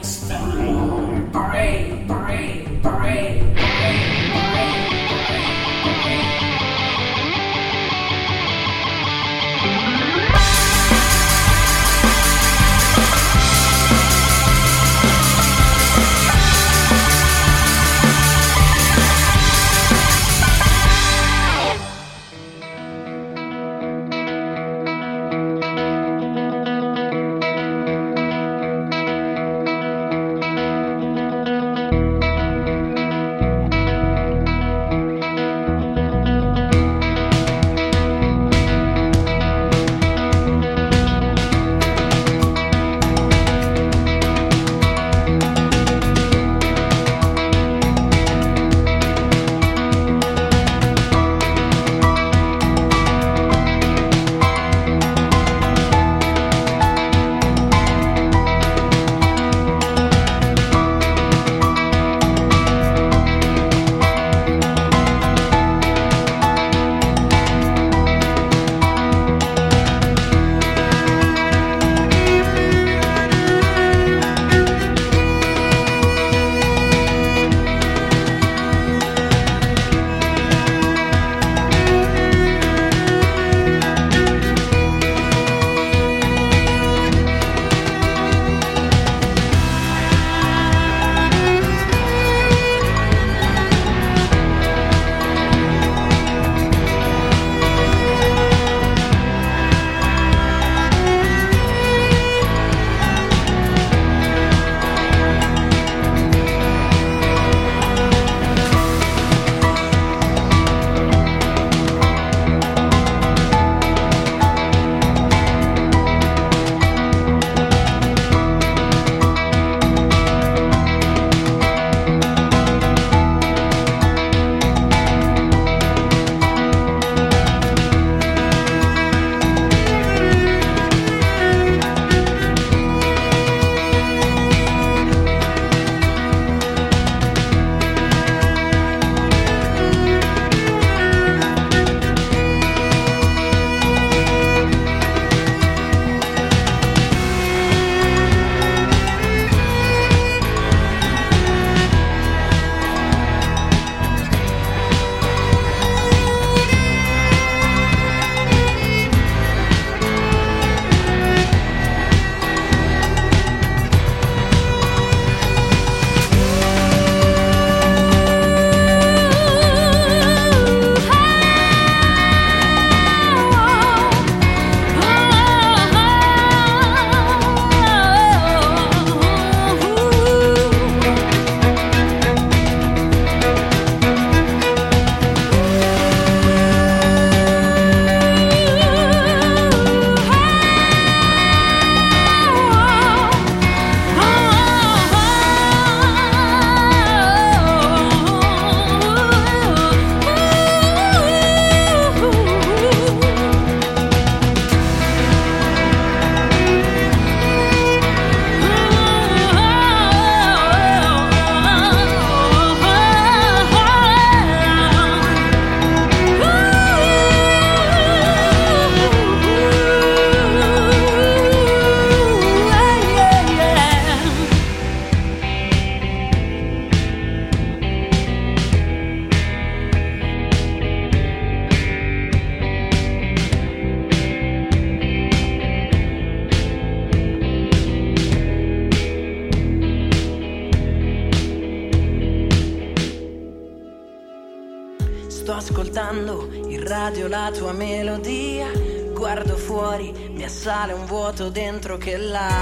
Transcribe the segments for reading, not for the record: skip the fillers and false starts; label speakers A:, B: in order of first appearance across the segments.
A: Sto ascoltando in radio la tua melodia, guardo fuori, mi assale un vuoto dentro che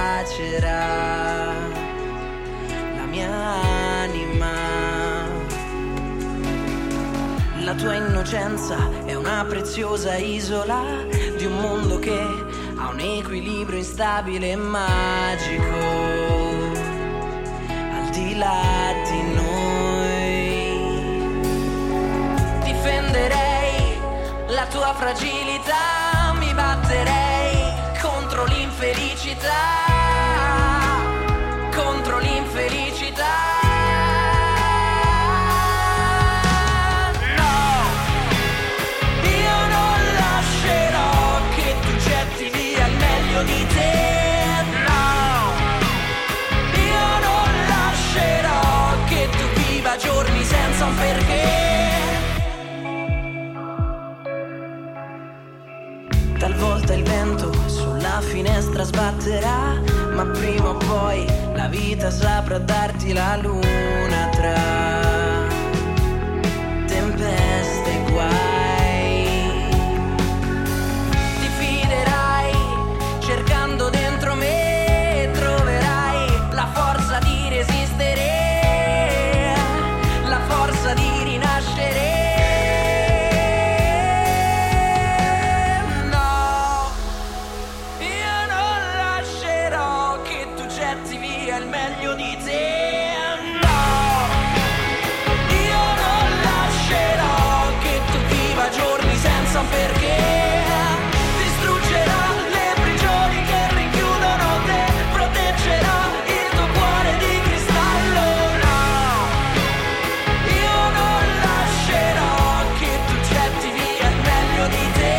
A: lacera la mia anima. La tua innocenza è una preziosa isola di un mondo che ha un equilibrio instabile e magico, al di là di noi. Difenderei la tua fragilità, mi batterei contro l'infelicità, contro l'infelicità. Di te, no, io non giorni senza un perché. Talvolta il vento sulla finestra sbatterà, ma prima o poi la vita saprà darti la luna tra tempeste e guai. Ti fiderai cercando dentro me, troverai la forza di resistere, la forza di rinascere. Perché distruggerà le prigioni che rinchiudono te, proteggerà il tuo cuore di cristallo. No, io non lascerò che tu getti via il meglio di te.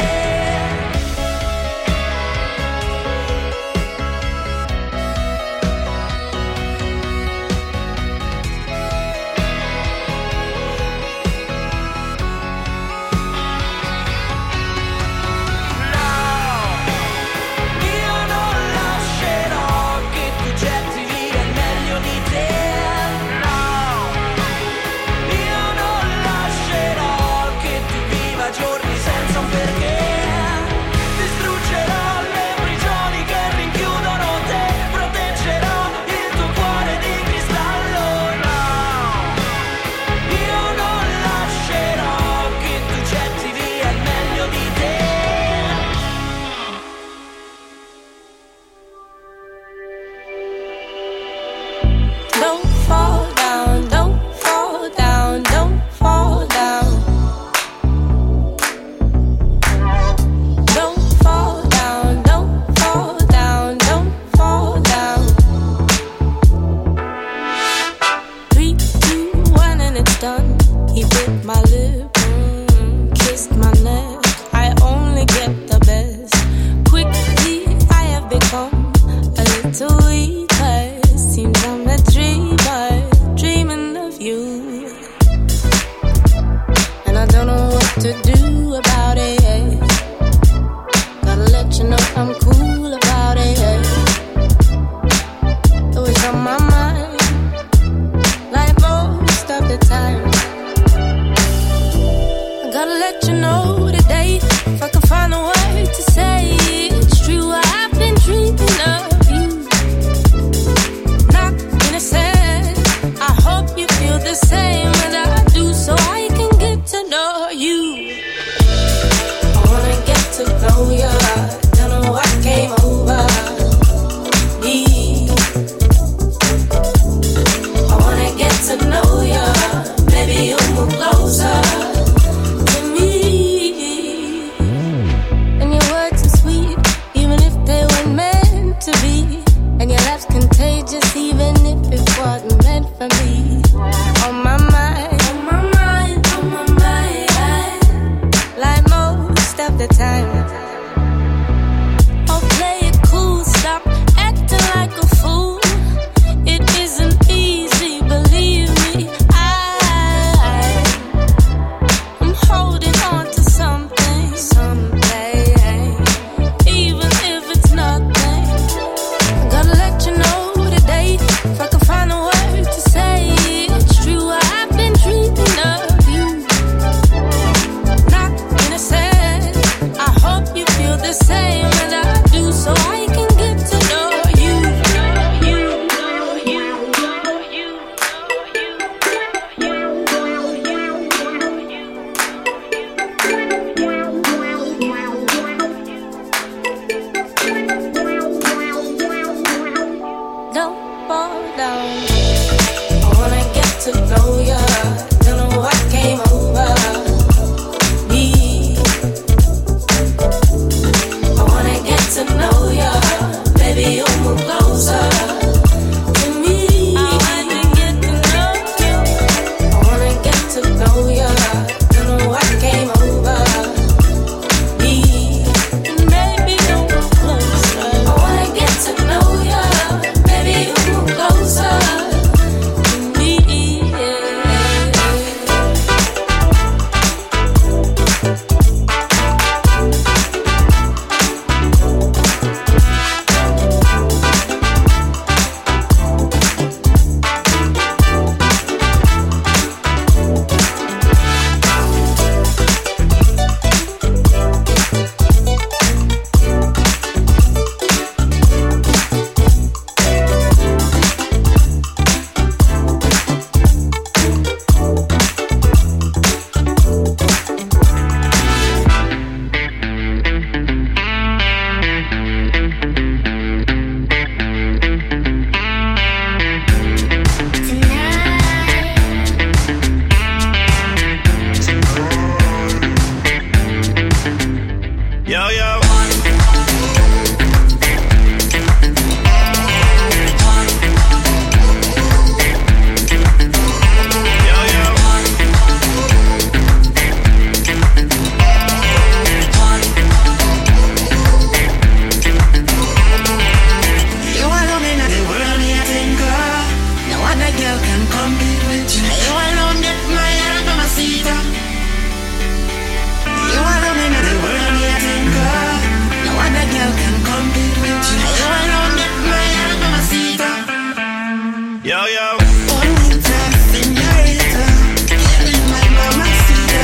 A: Yo, yo. Bonita señorita, eres mi mamacita.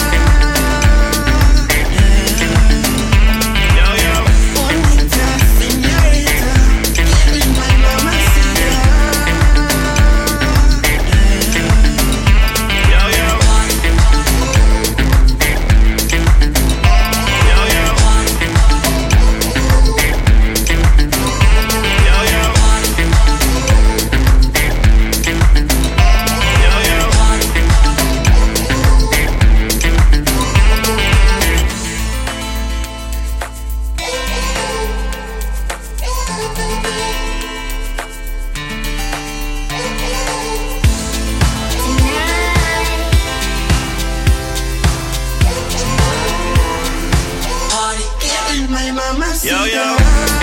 A: Yo, yo. Bonita señorita, eres mi mamacita. Yo, yo. Yo, yo. Yo, yo.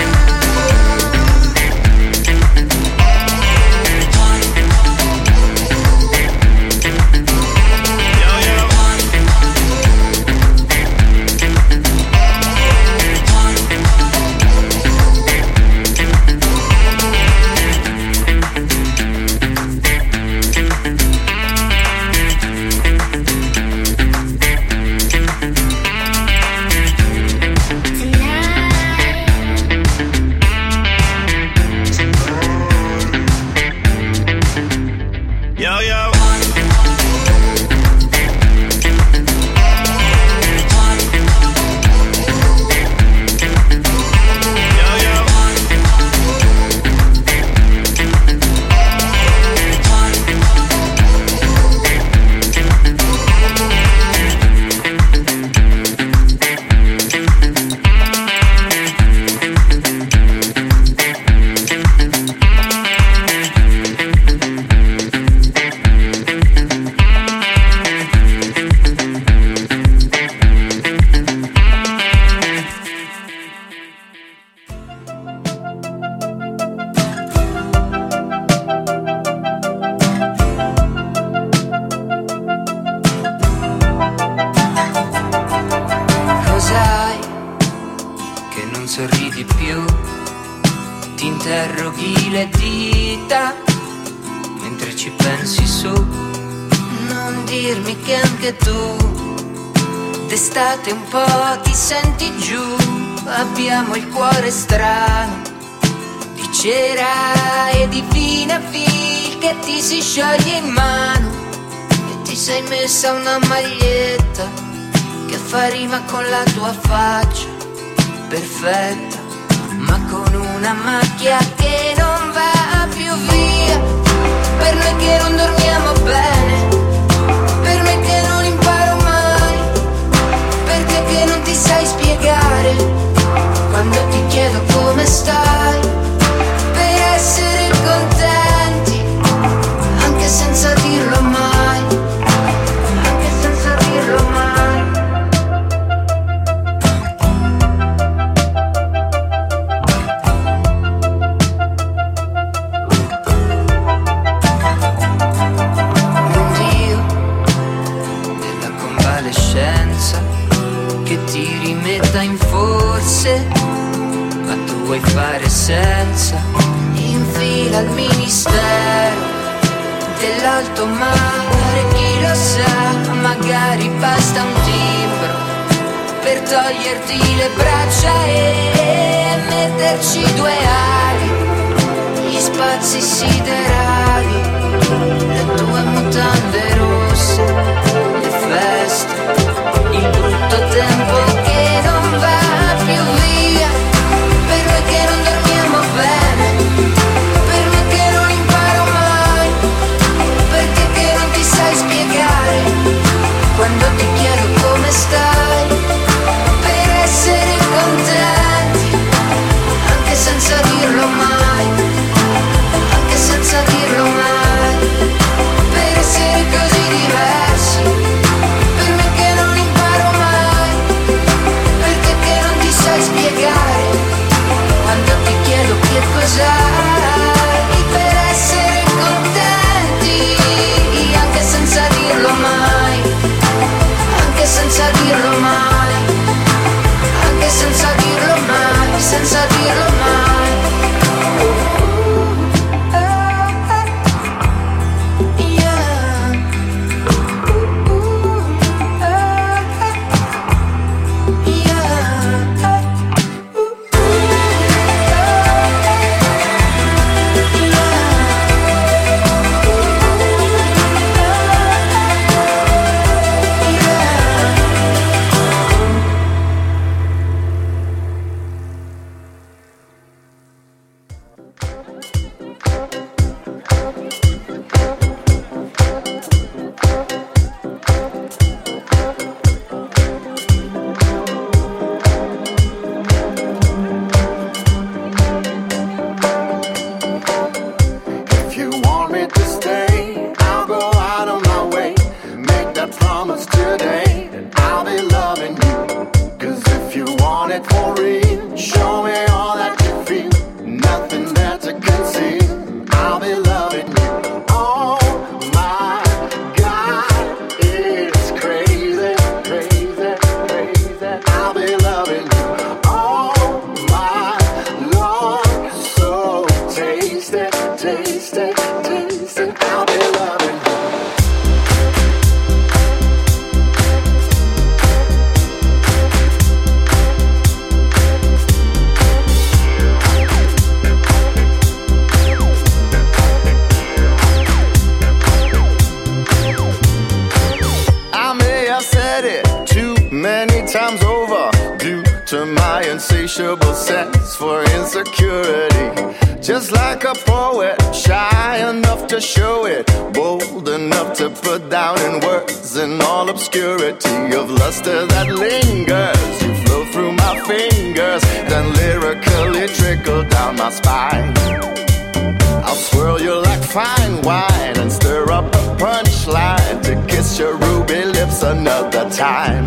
A: Sorridi più, ti interroghi le dita mentre ci pensi su. Non dirmi che anche tu d'estate un po' ti senti giù. Abbiamo il cuore strano di cera e di fina fil che ti si scioglie in mano e ti sei messa una maglietta che fa rima con la tua faccia perfetta, ma con una macchia che non va più via. Per noi che non dormiamo bene, per me che non imparo mai, per te che non ti sai spiegare quando ti chiedo come stai, per essere contenti anche senza dirlo mai, anche senza dirlo mai. Che ti rimetta in forse, ma tu vuoi fare senza. Infila al ministero dell'alto mare, chi lo sa, magari basta un timbro per toglierti le braccia e metterci due ali, gli spazi siderali, le tue mutande rosse, le feste, il brutto tempo che non va più via. Per noi che non dormiamo bene, per me che non imparo mai, per te che non ti sai spiegare quando ti chiedo come stai, per essere contenti anche senza dirlo mai, anche senza dirlo taste it, taste it. I'll be loving you. I may have said it too many times over due to my insatiable sense for insecurity. Just like a poet, shy enough to show it, bold enough to put down in words in all obscurity of luster that lingers. You flow through my fingers, then lyrically trickle down my spine. I'll swirl you like fine wine and stir up a punchline to kiss your ruby lips another time.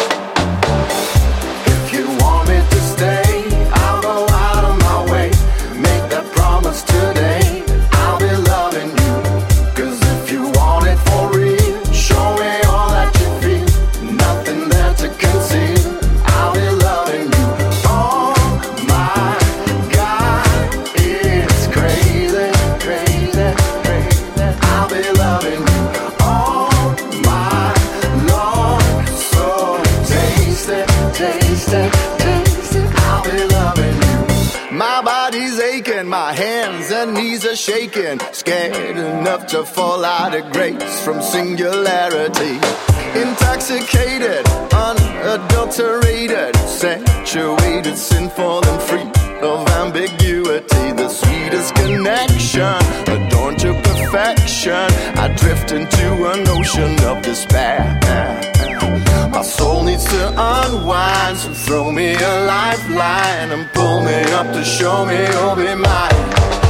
A: If you want me to stay, I'll go out of my way. Make that promise today, I'll be loving you. 'Cause if you want it for real, show me all that you feel. Nothing there to conceal, I'll be loving you. Oh my God, it's crazy, crazy, crazy. I'll be loving you. Oh my Lord, so tasty, tasty, tasty. I'll be loving you. My body's aching, my hands and knees are shaking, scared enough to fall out of grace from singularity. Intoxicated, unadulterated, sanctuated, sinful and free of ambiguity. The sweetest connection, adorned to perfection. I drift into an ocean of despair. My soul needs to unwind, so throw me a lifeline and pull me up to show me you'll be mine.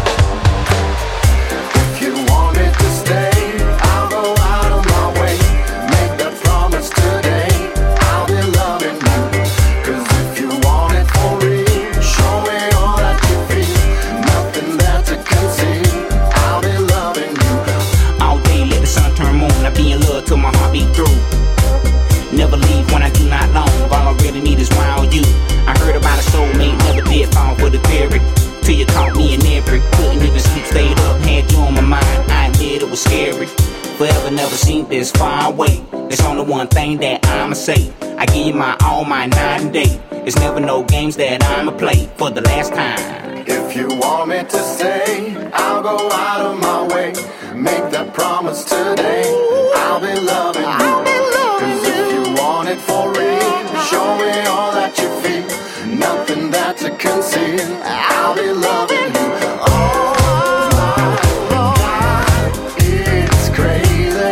A: If you want me to stay, I'll go out of my way. Make that promise today, I'll be loving you. 'Cause if you want it for real, show me all that you feel. Nothing there to conceal, I'll be loving you.
B: All day let the sun turn moon, I be in love till my heart beat through. Never leave when I do not long, all I really need is round you. I heard about a soulmate, never did fall for the theory. Till you caught me in every, couldn't even sleep, stayed up, had you on my mind. I admit it was scary, forever never seen this far away. There's only one thing that I'ma say, I give you my all, my night and day. It's never no games that I'ma play for the last time.
A: If you want me to stay, I'll go out of my way. Make that promise today, I'll be loving you. 'Cause if you want it for real, show me all that you feel. Nothing there to conceal, I'll be loving you. Oh my God, it's crazy.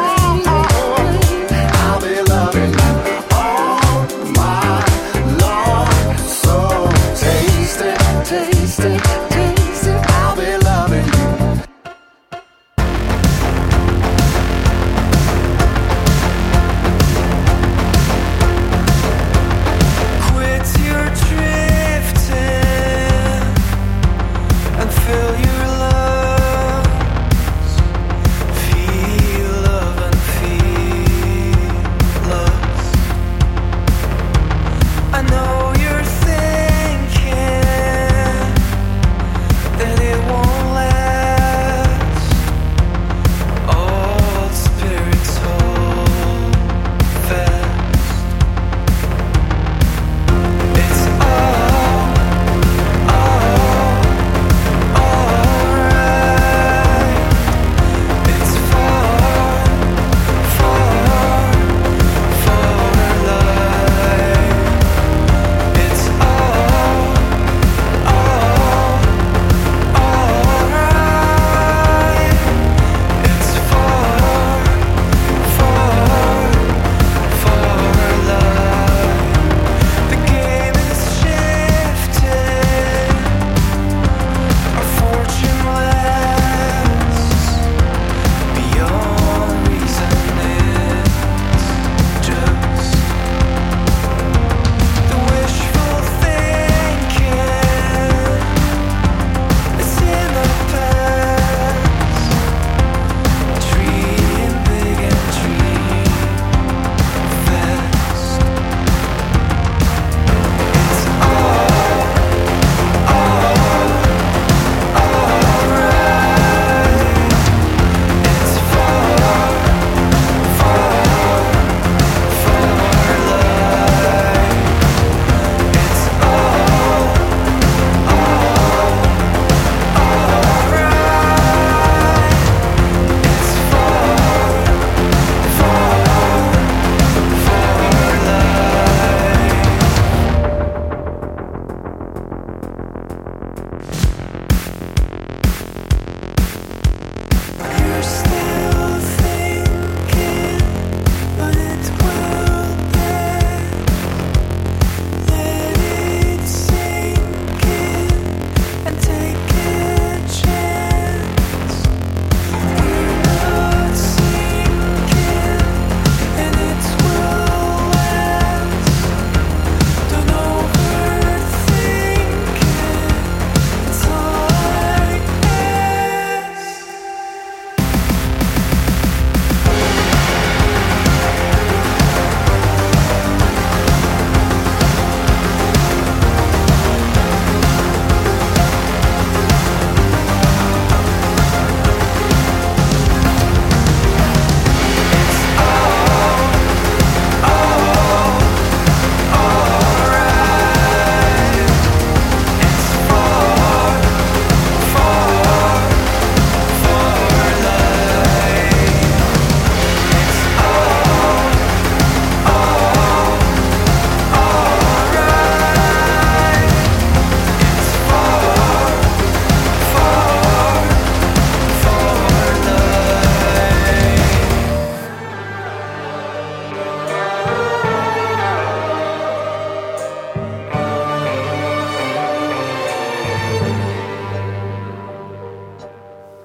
A: I'll be loving you. Oh my Lord, so tasty, tasty, tasty. I'll be loving you.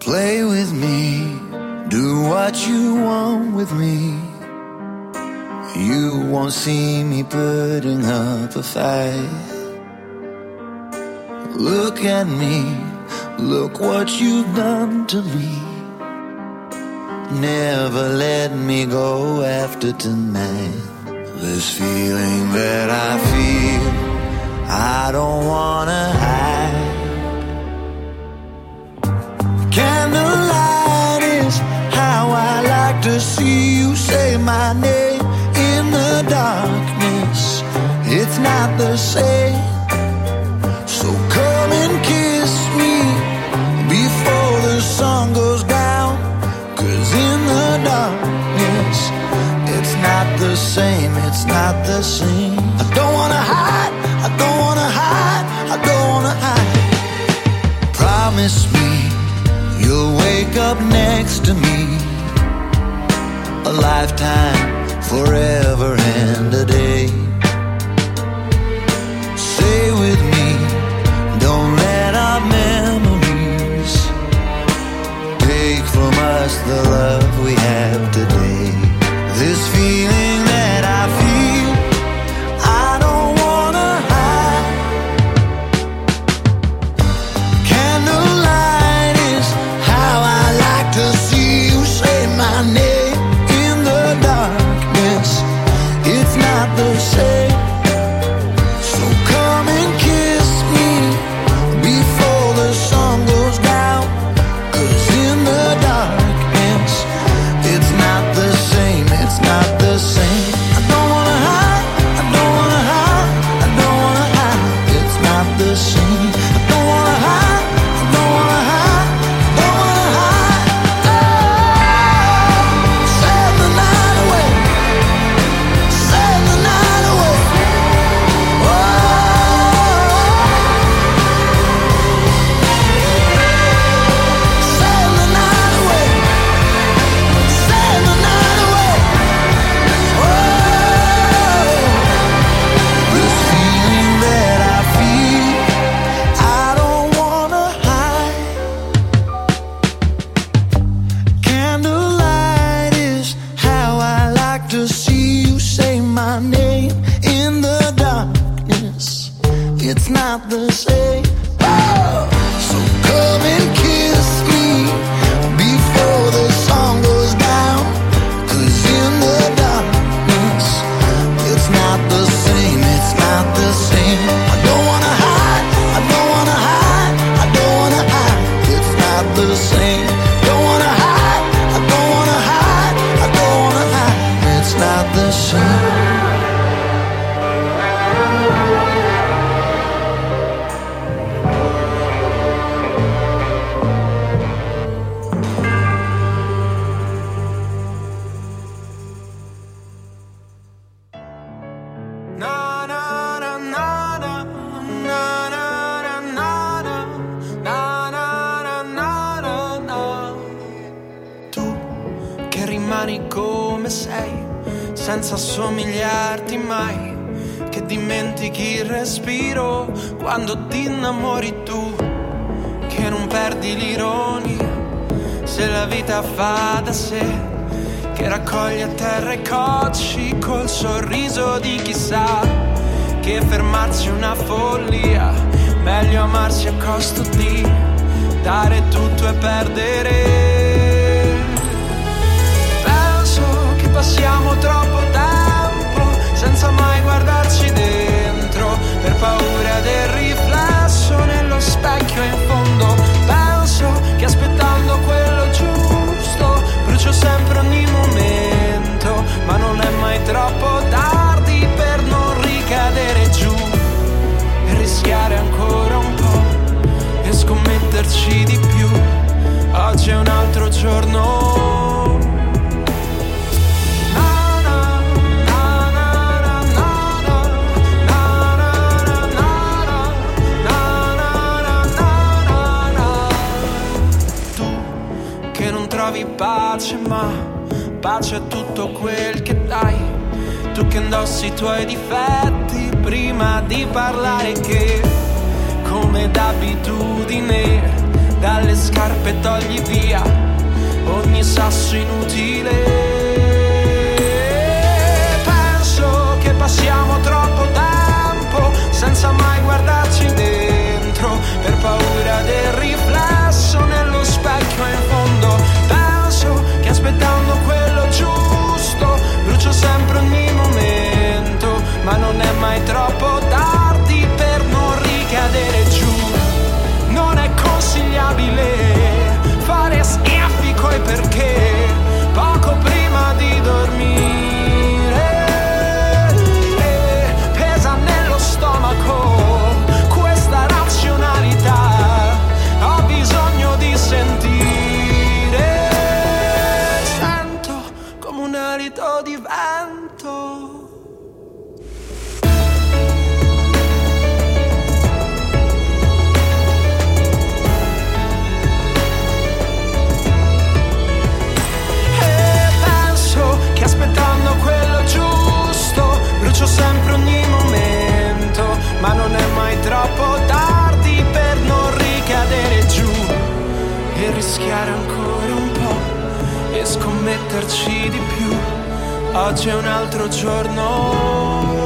C: Play with me, do what you want with me. You won't see me putting up a fight. Look at me, look what you've done to me. Never let me go after tonight. This feeling that I feel, I don't wanna hide. Candlelight is how I like to see you say my name in the darkness. It's not the same. So come and kiss me before the sun goes down. 'Cause in the darkness, it's not the same, it's not the same. I don't wanna hide, I don't wanna hide, I don't wanna hide. Promise me you'll wake up next to me. A lifetime, forever and a day. Stay with me, don't let our memories take from us the love we have today. This feeling that I feel, I don't wanna hide. Candlelight is how I like to see you say my name in the darkness. It's not the same. So come and kiss me before the sun goes down. 'Cause in the darkness, it's not the same, it's not the same. I don't wanna hide, I don't wanna hide, I don't wanna hide. It's not the same. I don't wanna hide, I don't wanna hide, I don't wanna hide. Oh, send the night away, send the night away. Oh, send the night away, send the night away. Oh, this feeling that I feel, I don't wanna hide. Candlelight is how I like to see you say my name in the darkness. It's not the same. Oh, so come and kiss me before the sun goes down. 'Cause in the darkness, it's not the same, it's not the same. I don't wanna hide, I don't wanna hide, I don't wanna hide. It's not the same. Don't wanna hide, I don't wanna hide, I don't wanna hide. It's not the same.
A: Na na na na na na na na na na na na. Tu che rimani come sei, senza somigliarti mai, che dimentichi il respiro quando ti innamori tu, che non perdi l'ironia se la vita fa da sé, che raccoglie a terra i cocci col sorriso di chi sa che fermarsi è una follia, meglio amarsi a costo di dare tutto e perdere. Penso che passiamo troppo tempo senza mai guardarci dentro, per paura del riflesso nello specchio in fondo. Penso che aspettando quello giusto brucio sempre ogni momento, ma non è mai troppo tardi per non ricadere giù e rischiare ancora un po' e scommetterci di più. Oggi è un altro giorno. Tu che non trovi pace, ma pace è tutto quel che dai. Tu che indossi i tuoi difetti prima di parlare, che come d'abitudine
D: dalle scarpe togli via ogni sasso inutile. Penso che passiamo troppo tempo senza mai guardarci dentro, per paura del riflesso nello specchio in fondo. Penso che aspettando quello giusto brucio sempre ogni momento, ma non è mai troppo tardi per non ricadere giù. Non è consigliabile fare schiaffi coi perché poco prima di dormire. Pesa nello stomaco questa razionalità, ho bisogno di sentire. Sento come un alito di vento. Aspettando quello giusto brucio sempre ogni momento, ma non è mai troppo tardi per non ricadere giù e rischiare ancora un po' e scommetterci di più. Oggi è un altro giorno.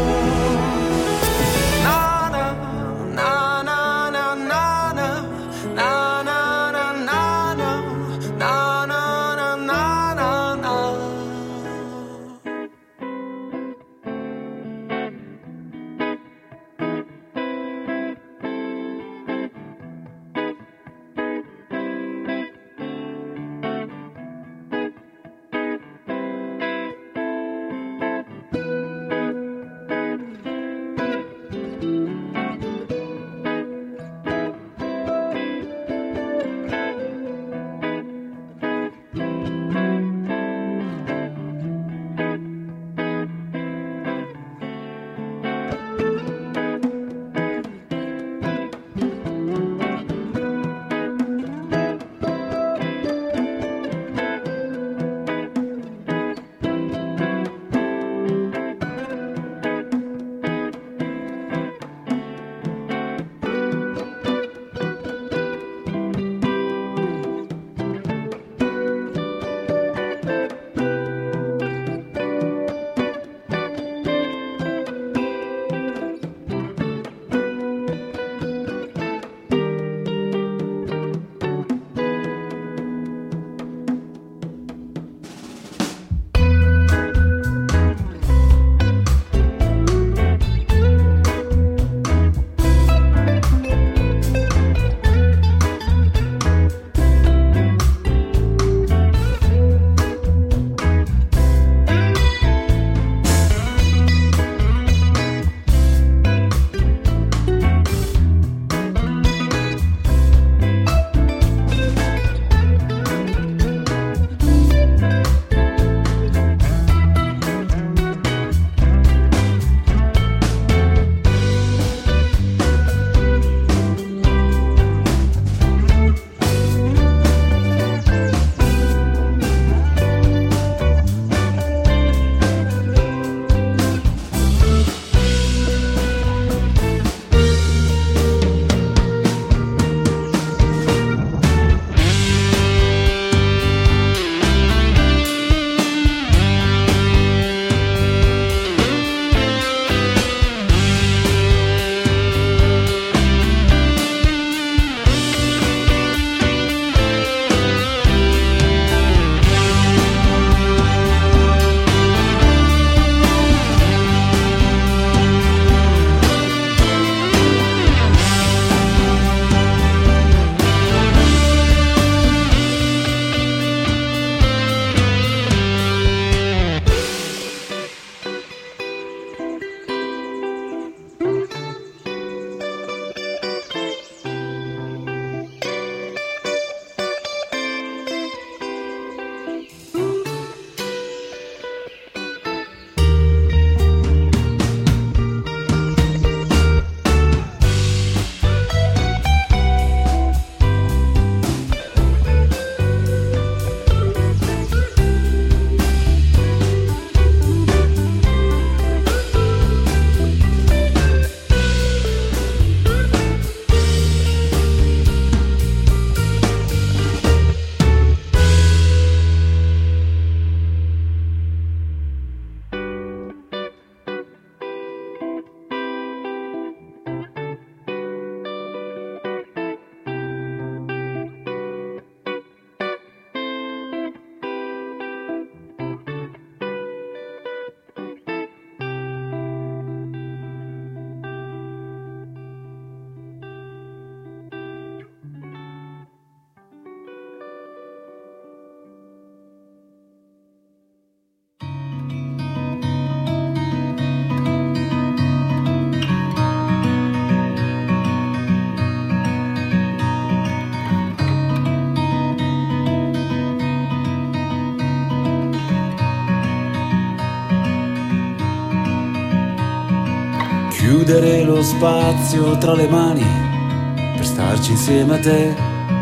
E: chiudere lo spazio tra le mani per starci insieme a te.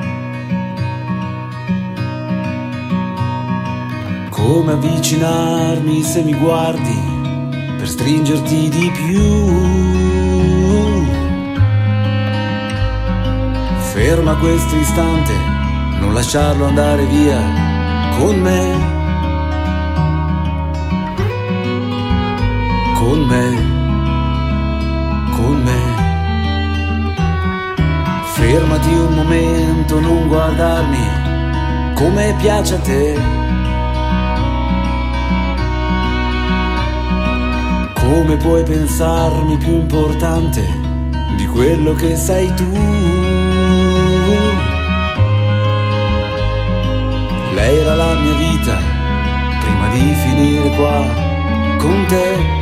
E: Come avvicinarmi se mi guardi per stringerti di più. Ferma questo istante, non lasciarlo andare via con me. Con me, con me. Fermati un momento, non guardarmi come piace a te. Come puoi pensarmi più importante di quello che sei tu? Lei era la mia vita prima di finire qua con te.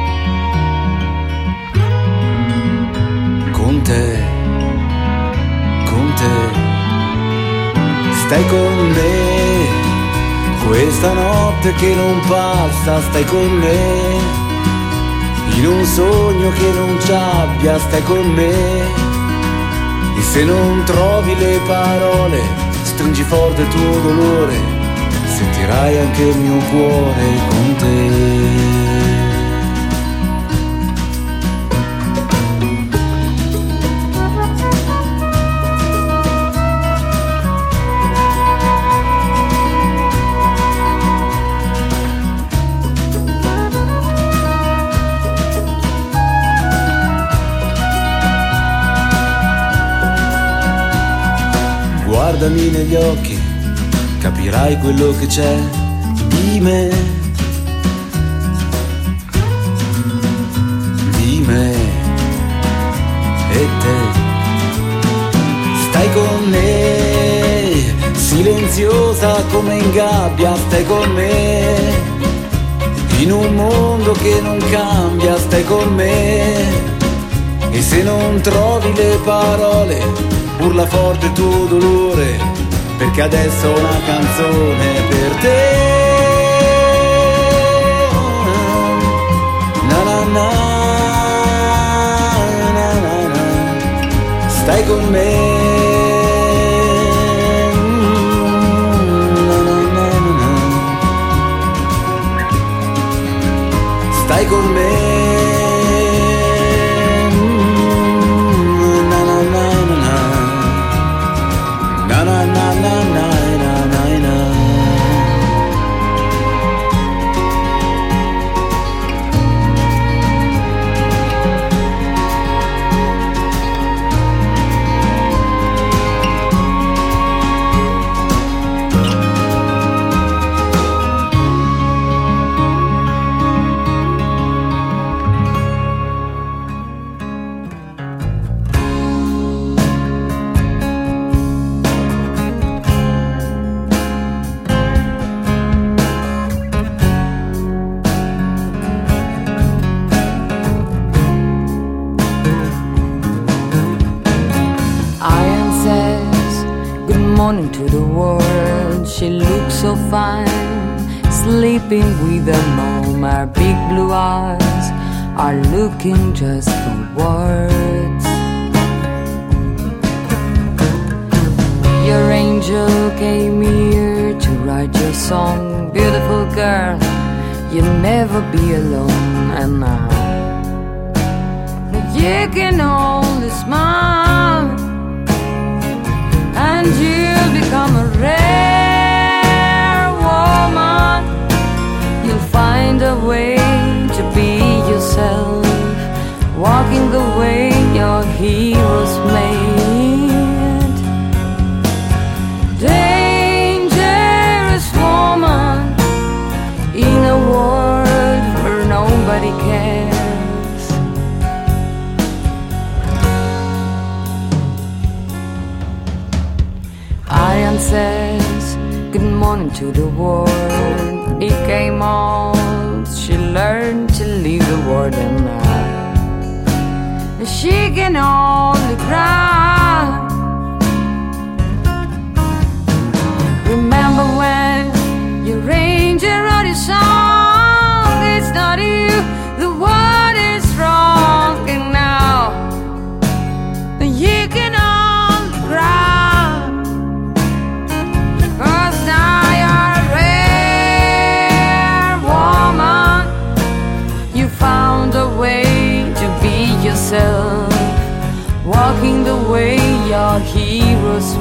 E: Con te, con te, stai con me, questa notte che non passa, stai con me, in un sogno che non ci abbia, stai con me, e se non trovi le parole, stringi forte il tuo dolore, sentirai anche il mio cuore con te. Guardami negli occhi, capirai quello che c'è di me, e te. Stai con me, silenziosa come in gabbia, stai con me, in un mondo che non cambia, stai con me, e se non trovi le parole, urla forte il tuo dolore, perché adesso ho una canzone per te. Na na na, na na na. Stai con me. Na na na na. Stai con me. Na na na na na na na na.
F: To the world, she looks so fine, sleeping with a mom. Our big blue eyes are looking just for words. Your angel came here to write your song. Beautiful girl, you'll never be alone. And now you can only smile, and you'll become a rare woman. You'll find a way to be yourself, walking the way your heroes made. Dangerous woman in a world where nobody cares. Ian says good morning to the world. He came out, she learned to leave the world, and now she can only cry. Remember when your ranger wrote his song? It's not you, the world is wrong, and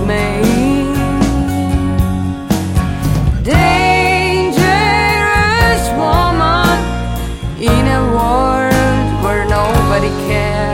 F: me. Dangerous woman in a world where nobody cares.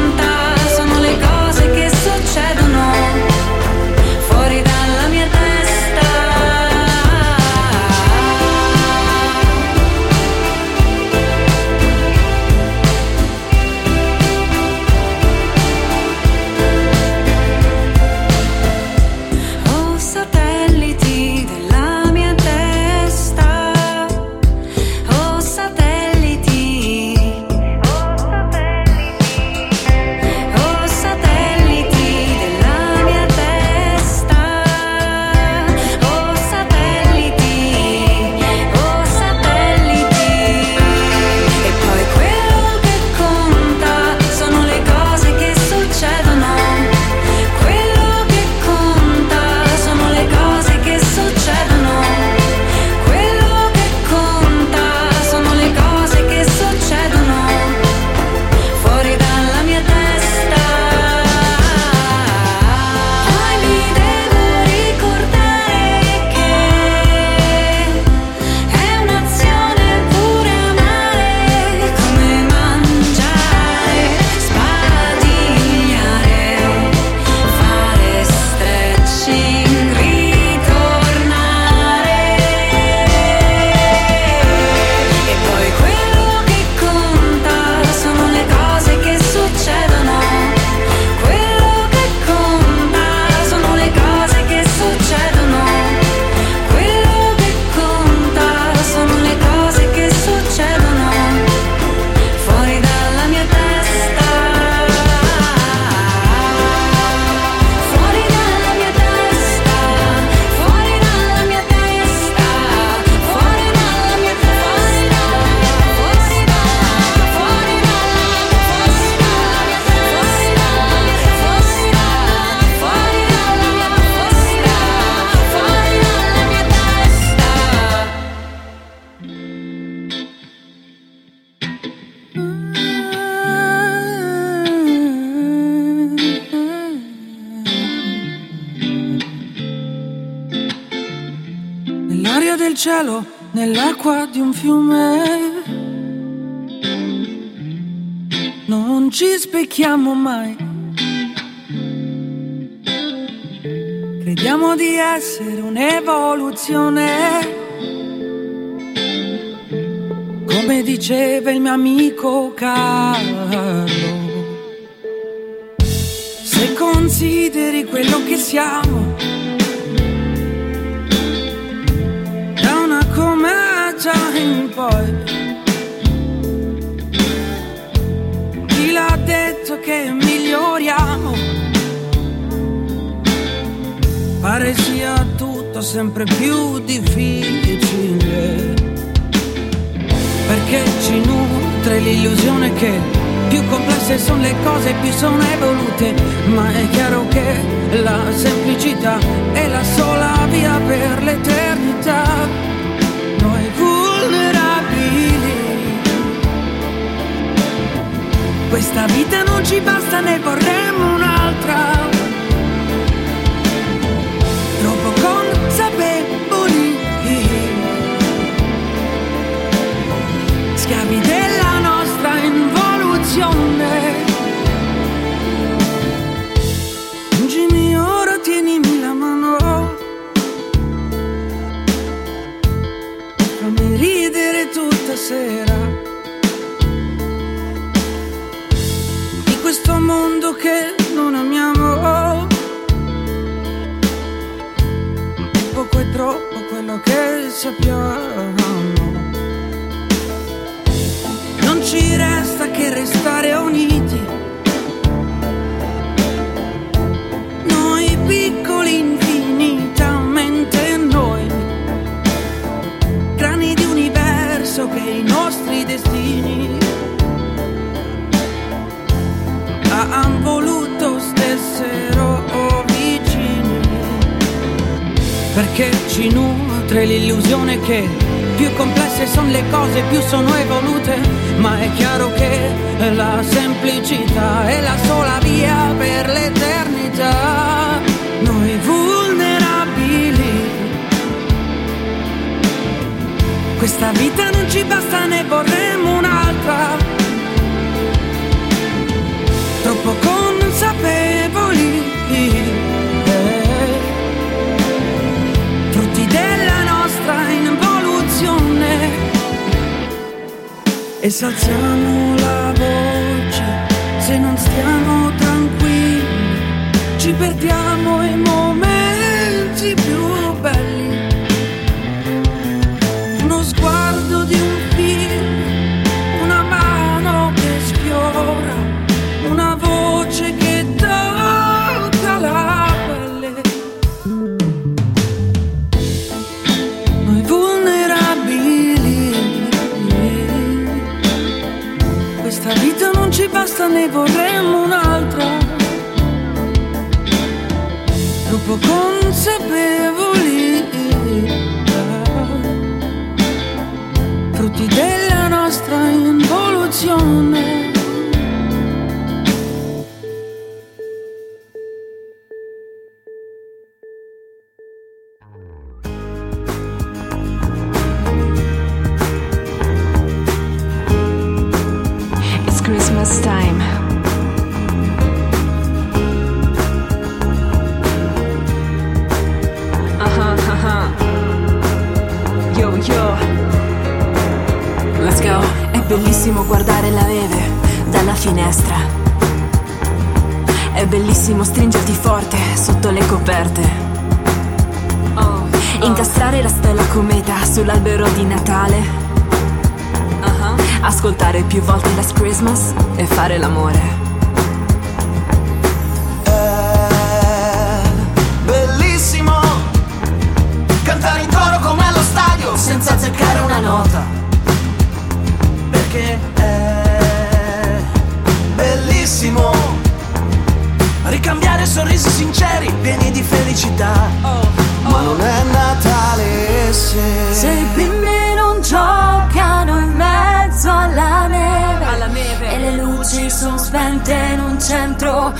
G: Fuori dalla mia testa
D: meraviglia del cielo nell'acqua di un fiume. Non ci specchiamo mai. Crediamo di essere un'evoluzione. Come diceva il mio amico Carlo, se consideri quello che siamo, da una commedia in poi, chi l'ha detto che miglioriamo? Pare sia tutto sempre più difficile, perché ci nutre l'illusione che più complesse sono le cose, più sono evolute. Ma è chiaro che la semplicità è la sola via per l'eternità. Noi vulnerabili, questa vita non ci basta, ne vorremmo un'altra. Troppo consapevoli, schiavi della nostra involuzione. Giungimi ora, tienimi la mano, fammi ridere tutta sera di questo mondo che non amiamo. Poco è troppo quello che sappiamo. Non ci resta che restare uniti, noi piccoli infinitamente, noi grani di universo che i nostri destini han voluto stessero vicini, perché ci nutre l'illusione che più complesse sono le cose, più sono evolute. Ma è chiaro che la semplicità è la sola via per l'eternità. Noi vulnerabili, questa vita non ci basta, ne vorremmo un'altra. Troppo consapevoli, frutti della nostra involuzione. E se alziamo la voce, se non stiamo tranquilli, ci perdiamo i momenti più belli. Uno sguardo di un film, una mano che sfiora, una voce che tocca la pelle. Noi vulnerabili, questa vita non ci basta, ne vorremmo un'altra. Troppo consapevoli, frutti della nostra involuzione.
G: Christmas time. Yo yo, let's go. È bellissimo guardare la neve dalla finestra. È bellissimo stringerti forte sotto le coperte. Incastrare la stella cometa sull'albero di Natale. Ascoltare più volte Last Christmas e fare l'amore.
C: È bellissimo cantare in coro come allo stadio senza azzeccare una nota, perché è bellissimo ricambiare sorrisi sinceri pieni di felicità. Ma non è Natale se
F: i bimbi non giocano in mezzo alla neve, e le luci sono spente in un centro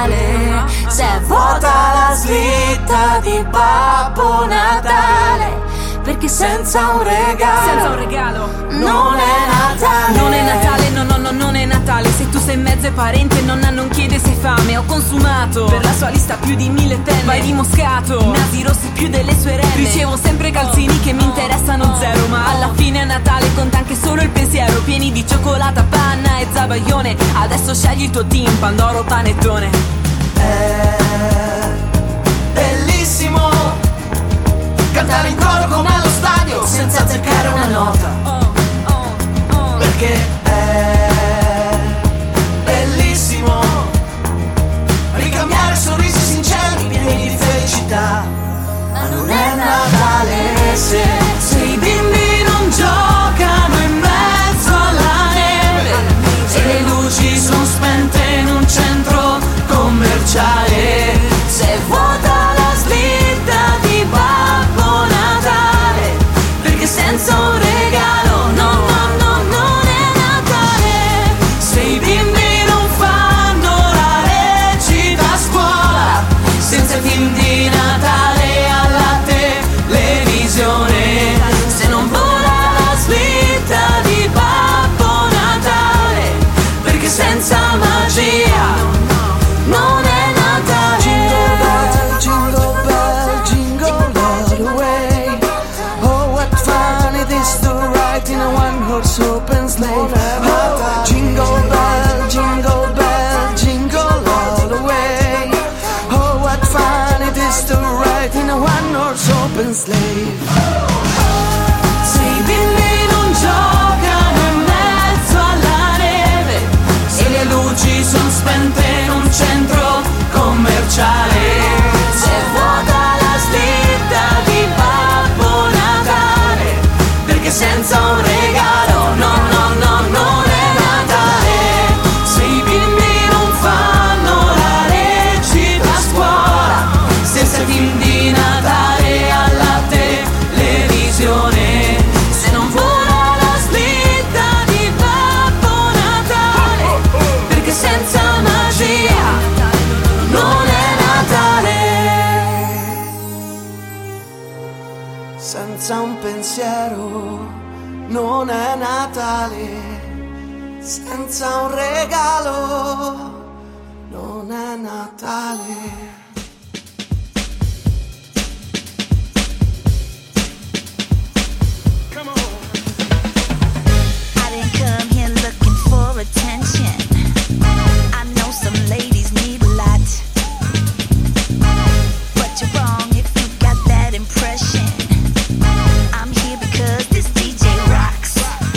F: commerciale. Se è vuota la slitta di Babbo Natale perché senza un regalo
A: non è Natale.
G: Non è Natale, no, non è Natale. Se tu sei mezzo e parente, nonna non chiede se hai fame. Ho consumato per la sua lista più di 1000 tenne. Vai di Moscato, nasi rossi più delle sue renne. Ricevo sempre calzini che mi interessano zero, ma alla fine a Natale conta anche solo il pensiero. Pieni di cioccolata, panna e zabaione. Adesso scegli il tuo team, Pandoro, panettone.
A: È bellissimo cantare in coro come allo stadio senza azzeccare una nota. Perché è bellissimo ricambiare sorrisi sinceri pieni di felicità. Ma non è Natale se i bimbi non giocano in mezzo alla neve e le luci sono spente in un centro commerciale. Se è vuota la slitta di Babbo Natale, perché senza un regalo non è Natale. Se i bimbi non fanno la recita a scuola, senza il film di Natale alla televisione, se non vola la slitta di Babbo Natale, perché senza magia non è Natale. Jingle bell, jingle all the way. Oh, what fun it is to ride in a one-horse open sleigh. Oh, jingle bell, jingle all the way. Oh, what fun it is to ride in a one-horse open sleigh. Se i bimbi non giocano in mezzo alla neve e le luci sono spente in un centro commerciale, se vuota la slitta di Babbo Natale, perché senza un regalo non è Natale. Se i bimbi non fanno la recita a scuola, senza film di Natale alla televisione, se non vola la slitta di Babbo Natale, perché senza magia non è Natale. Senza un pensiero non è Natale. Senza un regalo non è Natale.
H: I didn't come here looking for attention. I know some ladies need a lot, but you're wrong if you got that impression. I'm here because this DJ rocks.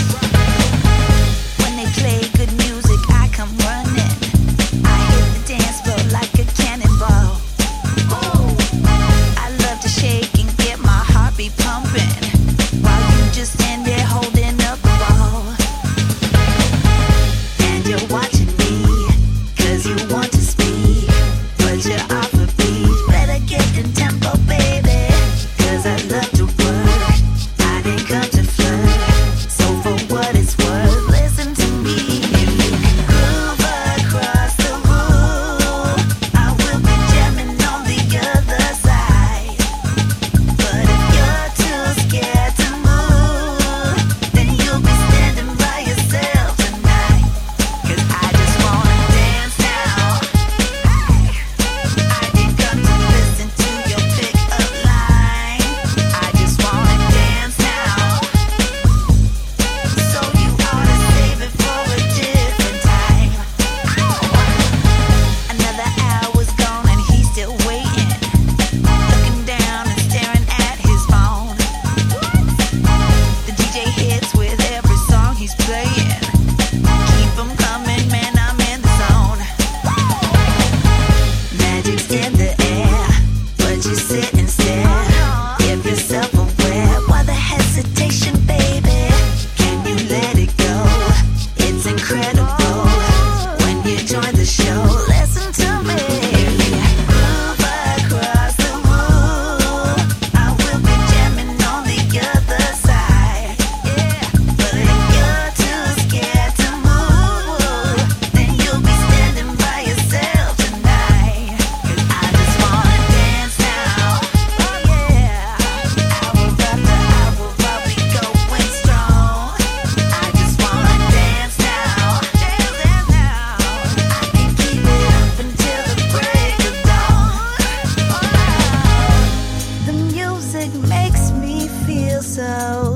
H: When they play good music, I come running. I hit the dance floor like a cannonball. I love to shake and get my heartbeat pumping, while you just stand there holding up the wall. And you're watching me, cause you want to speak, but you're off a beat. Better get in tempo, baby, cause I love to work. I didn't come to flirt, so for what it's worth, listen to me. If you can groove across the room, I will be jamming on the other side. But if you're too scared so